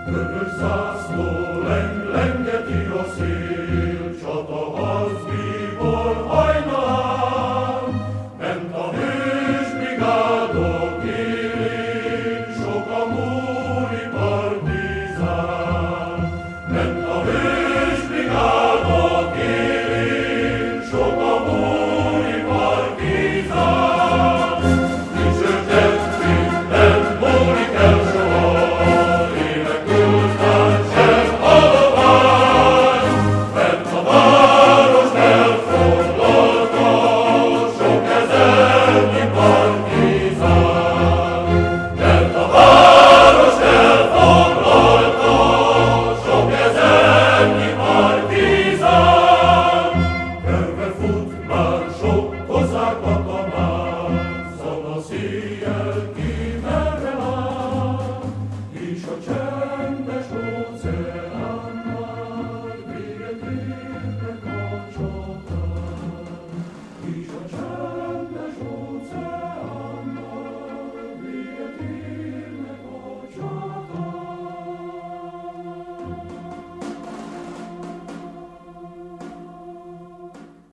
Vörös zászló lengeti a szél, csataharc bíbor hajnalán, bent a hős brigádok élén, sok a múri partizán. Bent a hős brigádok élén, sok a múri partizán. Dicsősd minden múri kell soha, széjjel ki merre lát, és a csendes óceán már véget érnek a csatán. És a csendes